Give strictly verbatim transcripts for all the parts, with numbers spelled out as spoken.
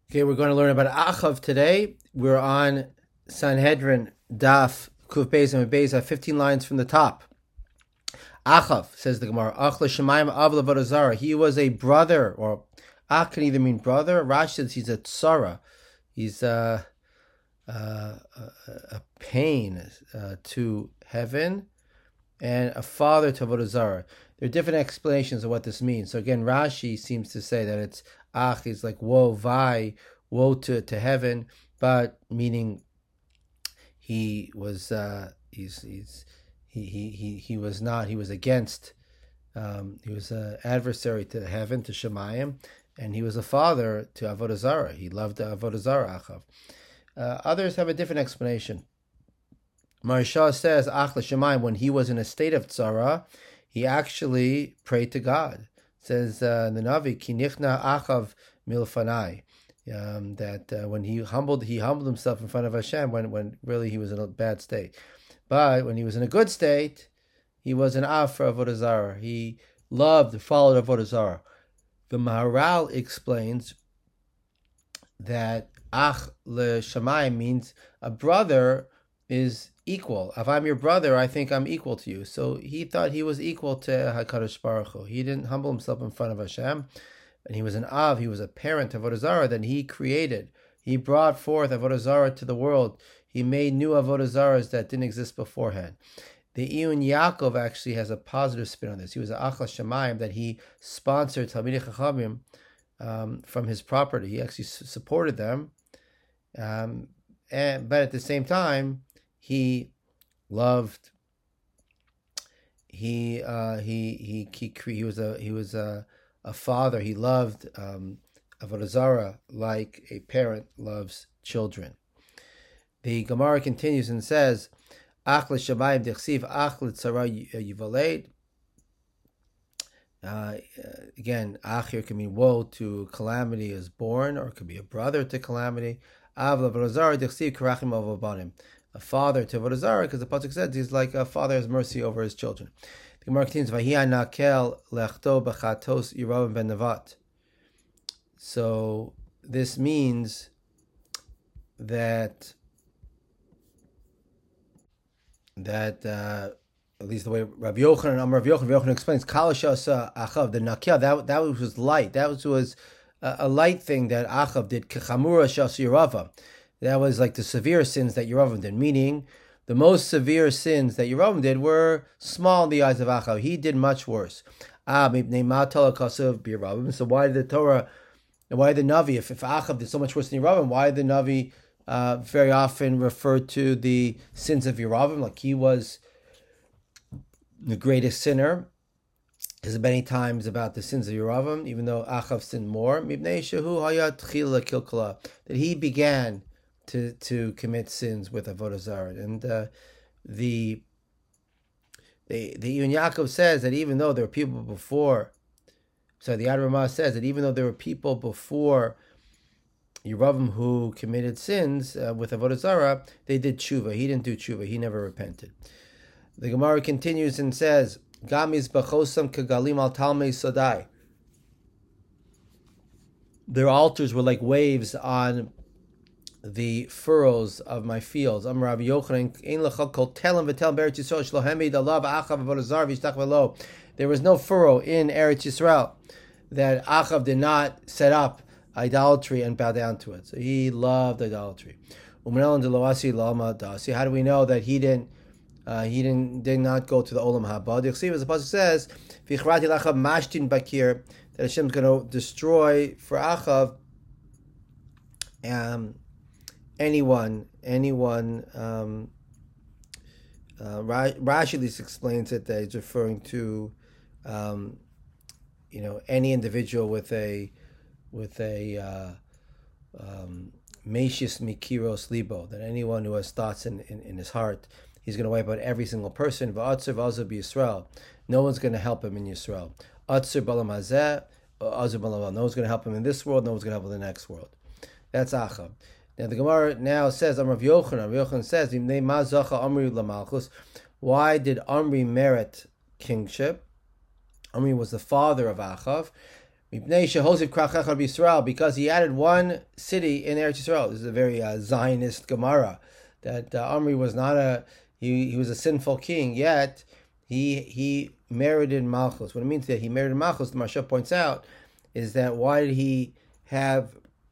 Okay, we're going to learn about Achav today. We're on Sanhedrin Daf Kuf Beis and Beis, fifteen lines from the top. Achav, says the Gemara, Ach l'shemayim av l'avodah zarah. He was a brother, or Ach can either mean brother. Rashi says he's a tzara. He's a, a, a, a pain uh, to heaven and a father to avodah zarah. There are different explanations of what this means. So again, Rashi seems to say that it's Ach is like woe, vai, woe to, to heaven, but meaning he was uh, he's he's he he he he was not he was against um, he was an adversary to heaven, to Shemayim, and he was a father to avodah zarah. He loved avodah zarah. Achav. Uh, others have a different explanation. Maharsha says Ach l'Shemayim, when he was in a state of tzara, he actually prayed to God. It says uh, the Navi, Ki nichna Achav milfanai, um, that uh, when he humbled, he humbled himself in front of Hashem when, when really he was in a bad state. But when he was in a good state, he was an Av for avodah zarah. He loved, followed avodah zarah. The Maharal explains that Ach l'Shamayim means a brother is equal. If I'm your brother, I think I'm equal to you. So he thought he was equal to HaKadosh Baruch Hu. He didn't humble himself in front of Hashem. And he was an Av, he was a parent of Avodah Zarah that he created. He brought forth Avodah Zarah to the world. He made new Avodah Zarahs that didn't exist beforehand. The Iyun Yaakov actually has a positive spin on this. He was an Ach l'Shamayim that he sponsored Talmidei Chachamim um, from his property. He actually supported them. Um, and But at the same time, he loved. He uh, he he he he was a he was a, a father. He loved um, avodah zarah like a parent loves children. The Gemara continues and says, "Ach l'shamayim dechsiv ach l'tzara yivaled." Uh, again, ach here can mean woe to calamity is born, or it could be a brother to calamity. Av l'avodah zarah dechsiv karachim avabanim. A father to avodah zarah, because the pasuk says he's like a father has mercy over his children. The Gemara continues, "Vayhi nakel lechto b'chatos Yerovam ben Nevat." So this means that that uh, at least the way Rabbi Yochanan, Amar Rabbi Yochanan, Rabbi Yochanan explains, "Kalashasa achav," the nakel, that that was light. That was was a, a light thing that Achav did. Kechamura shas Yerava. That was like the severe sins that Yerovam did, meaning the most severe sins that Yerovam did were small in the eyes of Achav. He did much worse. So why did the Torah, why did the Navi, if, if Achav did so much worse than Yerovam, why did the Navi uh, very often refer to the sins of Yerovam, like he was the greatest sinner? There's many times about the sins of Yerovam, even though Achav sinned more. That he began to to commit sins with avodah zarah, and uh, the the the Iyun Yaakov says that even though there were people before, so the Ad Ramah says that even though there were people before Yerovam who committed sins uh, with avodah zarah, they did tshuva. He didn't do tshuva. He never repented. The Gemara continues and says, "Gamis b'chosam kagalim al talmei sodai." Their altars were like waves on the furrows of my fields. Am Rabbi Yochanan, ein lecha kol telem v'telem b'Eretz Yisrael shlo hemid alav Achav avodah zarah v'yishtach v'lo. There was no furrow in Eretz Yisrael that Achav did not set up idolatry and bow down to it. So he loved idolatry. U'menel deloasi lama dasi. How do we know that he didn't? Uh, he didn't did not go to the olam haba? The Chsiv, as the pasuk says, v'ichrati lachav mashtin bakir, that Hashem's going to destroy for Achav. Um, Anyone, anyone, um, uh, Rashi at least explains it that he's referring to, um, you know, any individual with a, with a, uh, um, Meishis Mikiros Libo, that anyone who has thoughts in, in, in his heart, he's going to wipe out every single person. V'atzer v'azur b'Yisrael. No one's going to help him in Yisrael. Atzer balam hazeh, azur balam. No one's going to help him in this world. No one's going to help him in the next world. That's Achav. Now the Gemara now says, Amar Rav Yochanan, Rav Yochanan says, why did Omri merit kingship? Omri was the father of Achav. Because he added one city in Eretz Yisrael. This is a very uh, Zionist Gemara. That uh, Omri was not a he, he was a sinful king, yet he he merited Malchus. What it means that he merited Malchus, the Maharsha points out, is that why did he have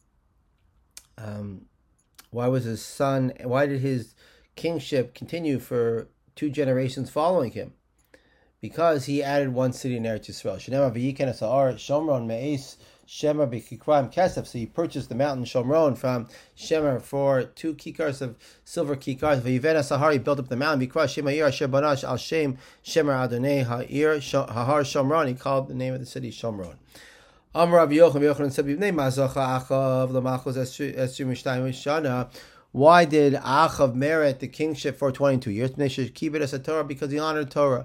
um, why was his son why did his kingship continue for two generations following him? Because he added one city in Eretz Yisrael. Shenema v'yiken asa'ar Shomron me'es Shemer b'kikraim kesef. So he purchased the mountain Shomron from Shemer for two kikars of silver kikars. V'yiven asahar, he built up the mountain. B'kra Shem ha'ir asher banash al Shem Shemer Adonai ha'ir ha'ar Shomron. He called the name of the city Shomron. Amar Rabbi Yochanan, Yochanan said, "B'nei mazacha Achav l'machos esrim mishtayim shana." Why did Achav merit the kingship for twenty-two years? Because he honored Torah.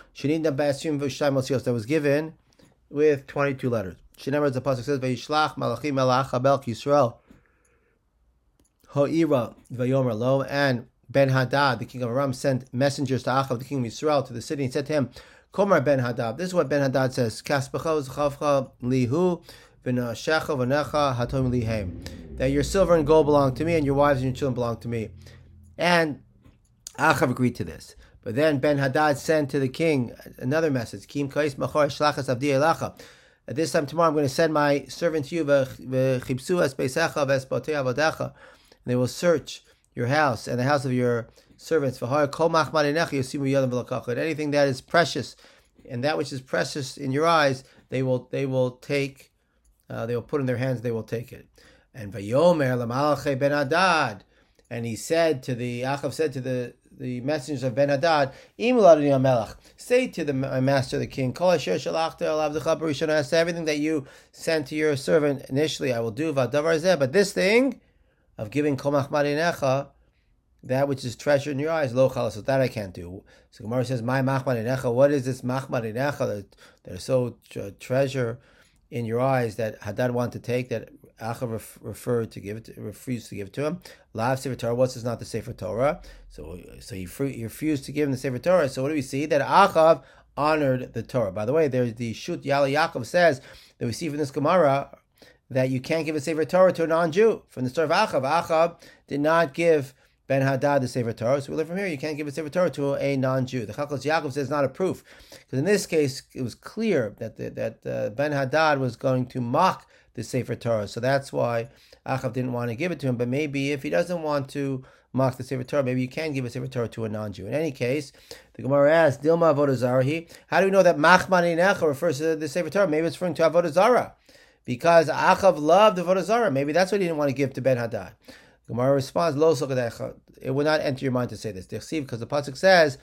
That was given with twenty-two letters. Shinemar, the pasuk says, "Vayishlach malachim melach habel Yisrael ha'ira vayomer lo." And Ben Hadad, the king of Aram, sent messengers to Achav, the king of Yisrael, to the city, and said to him, "Komar Ben Hadad." This is what Ben Hadad says: "Kaspecha v'chavcha lihu v'nashecha v'necha hatom lihem." That your silver and gold belong to me, and your wives and your children belong to me. And Achav agreed to this. But then Ben Hadad sent to the king another message. Kim kais machor shlachas avdi elacha. At this time tomorrow, I'm going to send my servant to you. V'chipsu es beisecha v'espotei avodecha. And they will search your house and the house of your servants. V'har kol machmarinecha yosimu yodam v'lakacha. And anything that is precious, and that which is precious in your eyes, they will they will take. Uh, they will put in their hands. They will take it. And vayomer l'malachei Ben Hadad. And he said to the Achav said to the the messengers of Ben Hadad, say to the master, the king, everything that you sent to your servant initially, I will do. But this thing of giving kol machmarinecha, that which is treasure in your eyes, lo chalas, so that I can't do. So Gemara says, my machmarinecha, what is this machmarinecha that, that is so uh, treasure in your eyes that Hadad wanted to take, that Achav ref, referred to give it, to, refused to give it to him. Lav Sefer Torah. What's this? Not the Sefer Torah. So, so he, fr- he refused to give him the Sefer Torah. So what do we see? That Achav honored the Torah. By the way, there's the Shut Yala Yaakov says that we see from this Gemara that you can't give a Sefer Torah to a non-Jew. From the story of Achav, Achav did not give Ben Hadad the Sefer Torah. So we learn from here, you can't give a Sefer Torah to a non-Jew. The Chakos Yaakov says not a proof, because in this case it was clear that the, that uh, Ben Hadad was going to mock the Sefer Torah. So that's why Achav didn't want to give it to him. But maybe if he doesn't want to mock the Sefer Torah, maybe you can give a Sefer Torah to a non-Jew. In any case, the Gemara asks, Dilma Avodah Zarah. How do we know that Machmarinecha refers to the Sefer Torah? Maybe it's referring to Avodah Zarah, because Achav loved Avodah Zarah. Maybe that's what he didn't want to give to Ben Hadad. Gemara responds, Lo Sokadecha. It would not enter your mind to say this. Because the pasuk says,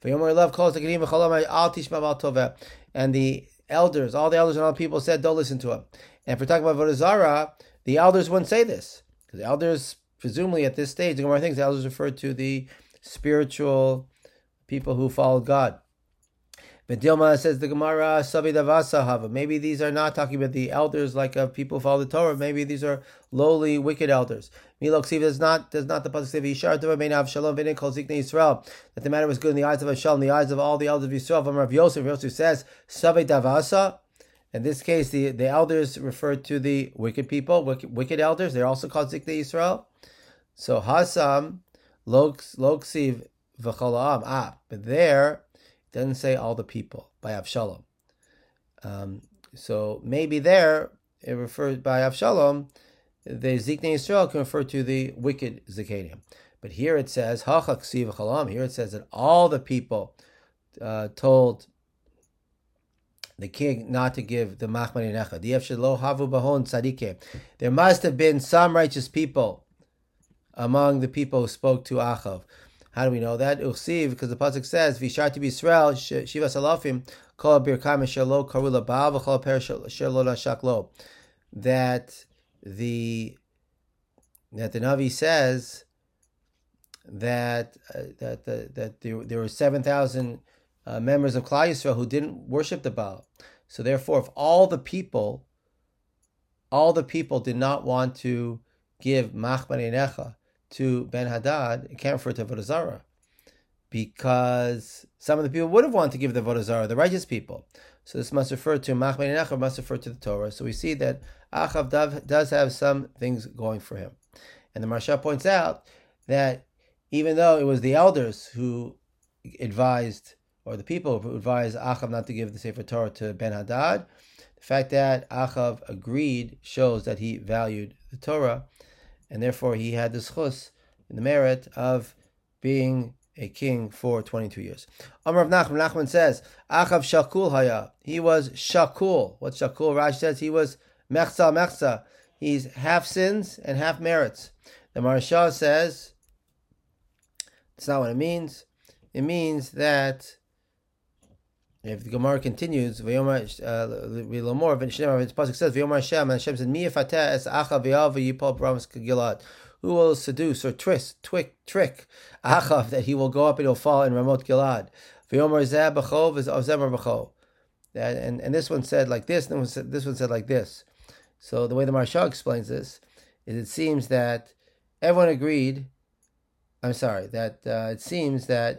and the elders, all the elders and all the people said, don't listen to him. And if we're talking about Avodah Zarah, the elders wouldn't say this. Because the elders, presumably at this stage, the Gemara thinks the elders refer to the spiritual people who followed God. But Dilma says the Gemara, Savi Davasa Hava. Maybe these are not talking about the elders like of people who follow the Torah. Maybe these are lowly, wicked elders. Milok Siv does not does not the pasuk say Yishar Tova Bein Avshalom Bein Kol Ziknei Yisrael, that the matter was good in the eyes of Avshalom, in the eyes of all the elders of Yisrael. From Rav Yosef, Rav Yosef says Savi Davasa. In this case, the, the elders refer to the wicked people, wicked, wicked elders. They're also called Ziknei Yisrael. So Hasam Lok Siv V'Chol. Ah, but there it doesn't say all the people by Avshalom. Um, so maybe there it refers by Avshalom. The Ziknei Yisrael can refer to the wicked Zikanim. But here it says, Hachak Siv Chalam. Here it says that all the people uh, told the king not to give the Machmarinecha. There must have been some righteous people among the people who spoke to Achav. How do we know that? Uchsiv, because the pasuk says, "Visharti b'Yisrael shiva salafim kol birkam shelo karula ba'al v'chol per shelo nashaklo." That the that the Navi says that uh, that the, that there, there were seven thousand uh, members of Klal Yisrael who didn't worship the Baal. So therefore, if all the people, all the people did not want to give Machmarinecha to Ben Hadad, it can't refer to Avodah Zarah, because some of the people would have wanted to give the Avodah Zarah, the righteous people. So this must refer to Machmei Nechav, must refer to the Torah. So we see that Achav does have some things going for him. And the Maharsha points out that even though it was the elders who advised, or the people who advised Achav not to give the Sefer Torah to Ben Hadad, the fact that Achav agreed shows that he valued the Torah, and therefore he had the schus, the merit of being a king for twenty-two years. Amar of Nachman, Nachman says, Achav shakul haya. He was shakul. What's shakul? Rashi says he was mechza mechza. He's half sins and half merits. The Maharsha says, that's not what it means. It means that if the Gemara continues, V'yomar uh, more, its pasuk says, V'yomar Hashem, and Hashem said, Mi yifateh es Achav v'yav v'yipol b'ramas Gilad. Who will seduce or twist, twick, trick Achav that he will go up and he'll fall in Ramot Gilad? V'yomar zeh b'cho v'zeh b'cho. And and this one said like this, and this one said like this. So the way the Maharsha explains this is, it seems that everyone agreed. I'm sorry, that uh, it seems that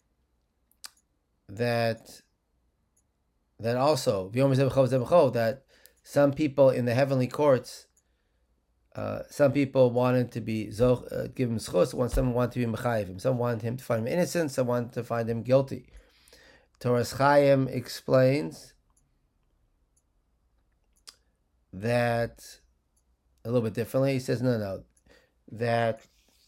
that that also that some people in the heavenly courts, uh, some people wanted to be zoch, uh, give him schus, one some wanted to be mechayiv him, some wanted him to find him innocent, some wanted to find him guilty. Toras Chaim explains that a little bit differently. He says no, no, that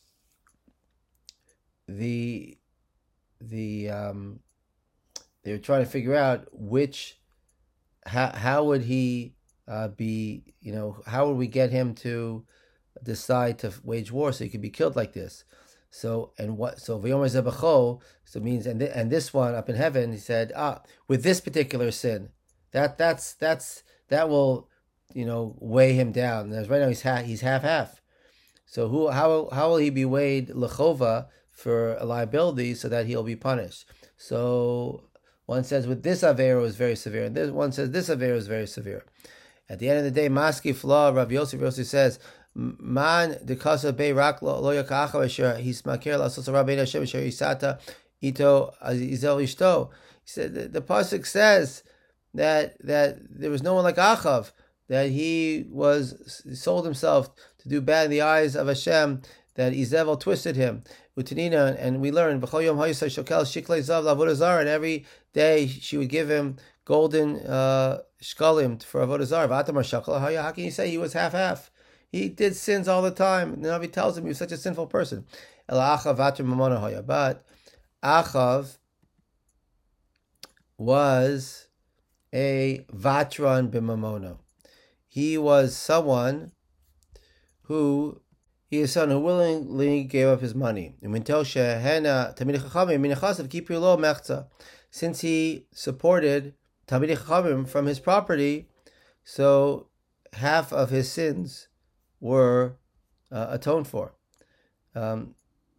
the the um, they were trying to figure out which how how would he uh, be, you know, how would we get him to decide to wage war so he could be killed like this? So and what so V'yomer zeh b'cho, so it means and th- and this one up in heaven, he said, ah, with this particular sin, that that's that's that will, you know, weigh him down. And right now he's half, he's half half. So who how how will he be weighed lechova for a liability so that he'll be punished? So one says with this avera is very severe, and this one says this avera is very severe. At the end of the day, Maski Flaw, Rav Yosef Yosef says, Man de casa be rak lo yakacha asher he's makir la sosa rabbein Hashem asher isata ito izel ishto. He said the, the pasuk says that that there was no one like Achav, that he was he sold himself to do bad in the eyes of Hashem, that Izevel twisted him. Utanina, and we learn and every day she would give him golden uh, shkalim for avodah zarah. How can you say he was half half? He did sins all the time. The Navi tells him he was such a sinful person. But Achav was a vatran b'mamona. He was someone who He is someone who willingly gave up his money. Since he supported Talmidei Chachamim from his property, so half of his sins were uh, atoned for. Um,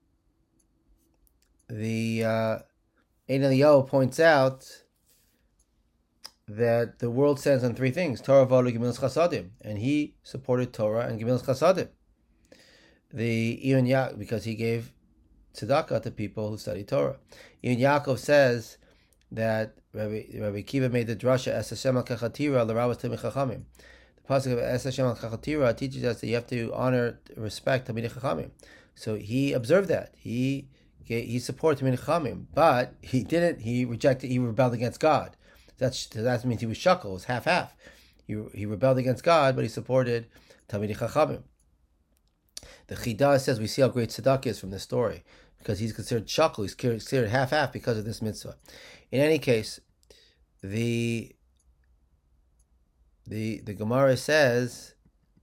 the uh, Ein Eliyahu points out that the world stands on three things: Torah, V'olu, Gemilas Chasadim, and he supported Torah and Gemilas Chasadim. The Ibn Yaakov, because he gave tzedakah to people who study Torah. Ibn Yaakov says that Rabbi, Rabbi Kiva made the drasha Es Hashem al Kachatira l'Ravas Talmidei Chachamim. The pasuk of Es Hashem al Kachatira teaches us that you have to honor, respect Talmidei Chachamim. So he observed that. He he supported Talmidei Chachamim, but he didn't. He rejected. He rebelled against God. That's that means he was shakal. It was half half. He he rebelled against God, but he supported Talmidei Chachamim. The Chidah says we see how great tzedakah is from this story, because he's considered shakal, he's considered half-half because of this mitzvah. In any case, the the the Gemara says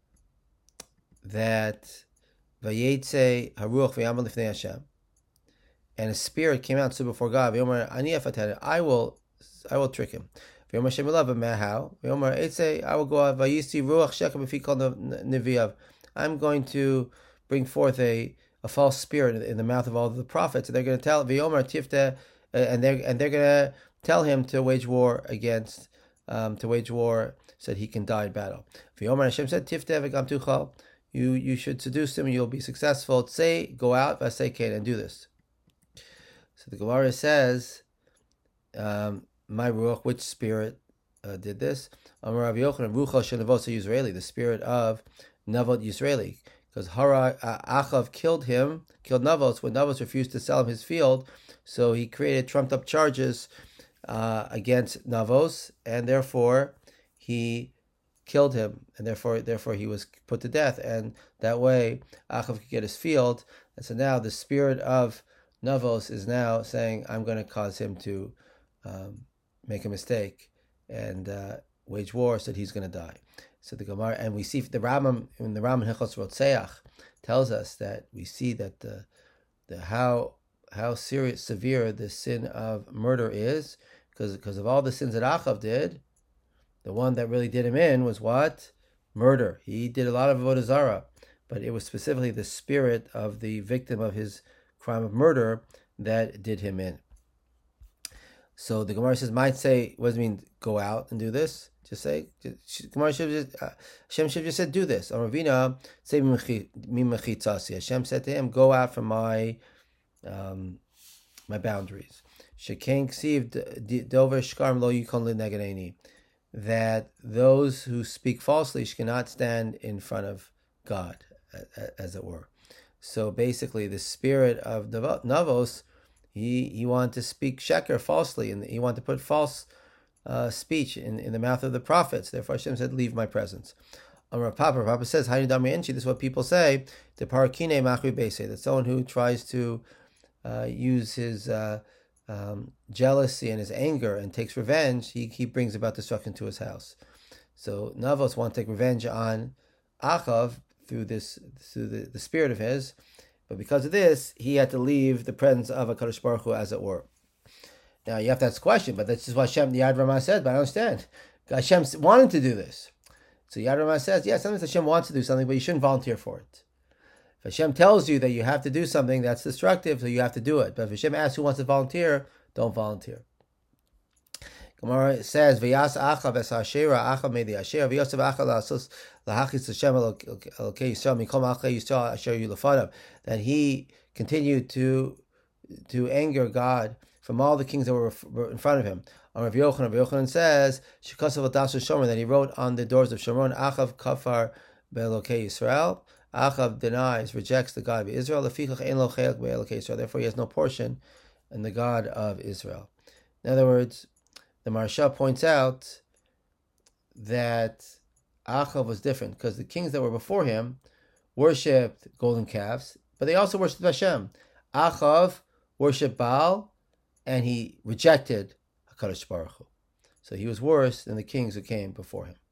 that Vayetze haruach v'yamal lifnei Hashem, and a spirit came out and stood before God. V'yomer ani afater, I will I will trick him. V'yomer Hashem elav, how? V'yomer etze, I will go out. Vayisi ruach shekem b'fi kol neviav. I'm going to bring forth a, a false spirit in the mouth of all of the prophets, and they're going to tell V'yomer Tifta, and they're and they're going to tell him to wage war against, um, to wage war so that he can die in battle. V'yomer Hashem said Tifta v'gam tuchal, you you should seduce him and you'll be successful. Say go out, v'asei and do this. So the Gemara says, um, my ruach, which spirit uh, did this. Amar Rav Yochanan, Rucha Shenavosa Yisraeli, the spirit of Navot Yisraeli, because Hara uh, Achav killed him, killed Navos when Navos refused to sell him his field, so he created trumped up charges uh, against Navos, and therefore he killed him, and therefore therefore he was put to death, and that way Achav could get his field. And so now the spirit of Navos is now saying, I'm going to cause him to um, make a mistake and uh, wage war, so that he's going to die. So the Gemara, and we see the Rambam in the Rambam Hilchos Rotzeach tells us that we see that the the how how serious severe the sin of murder is, because because of all the sins that Achav did, the one that really did him in was what? Murder. He did a lot of avodah zarah, but it was specifically the spirit of the victim of his crime of murder that did him in. So the Gemara says, might say, what does it mean, go out and do this? Just say, just, Gemara should just, uh, Hashem should have just said, do this. Or Ravina, say, Hashem said to him, go out from my um, my boundaries. Shekain ksiv dover shkarm lo yikon leneganeni. That those who speak falsely cannot stand in front of God, as it were. So basically, the spirit of Navos, he he wanted to speak sheker falsely, and he wanted to put false uh, speech in, in the mouth of the prophets. Therefore, Hashem said, "Leave my presence." Amar Papa, Papa says, "This is what people say." The parakine machri beise, that someone who tries to uh, use his uh, Um, jealousy and his anger and takes revenge, he, he brings about destruction to his house. So Navos want to take revenge on Achav through this through the, the spirit of his, but because of this, he had to leave the presence of HaKadosh Baruch Hu, as it were. Now you have to ask a question, but this is what Hashem, the Yad Ramah said, but I understand. Hashem wanted to do this. So Yad Ramah says, yeah, sometimes Hashem wants to do something, but you shouldn't volunteer for it. If Hashem tells you that you have to do something that's destructive, so you have to do it. But if Hashem asks who wants to volunteer, don't volunteer. Gemara says, "V'yas Achav es ha'ashera, Achav made the ashera, v'yosav Achav la'asos lahachis Hashem elokei Yisrael mikol malchei Yisrael asher yu lefanav." That he continued to to anger God from all the kings that were in front of him. On Rav Yochanan, Rav Yochanan says, "Shekasav l'dasu Shomron," that he wrote on the doors of Shomron, "Achav kafar be'elokei Yisrael." Achav denies, rejects the God of Israel. Therefore, he has no portion in the God of Israel. In other words, the Maharsha points out that Achav was different because the kings that were before him worshipped golden calves, but they also worshipped Hashem. Achav worshipped Baal, and he rejected HaKadosh Baruch Hu. So he was worse than the kings who came before him.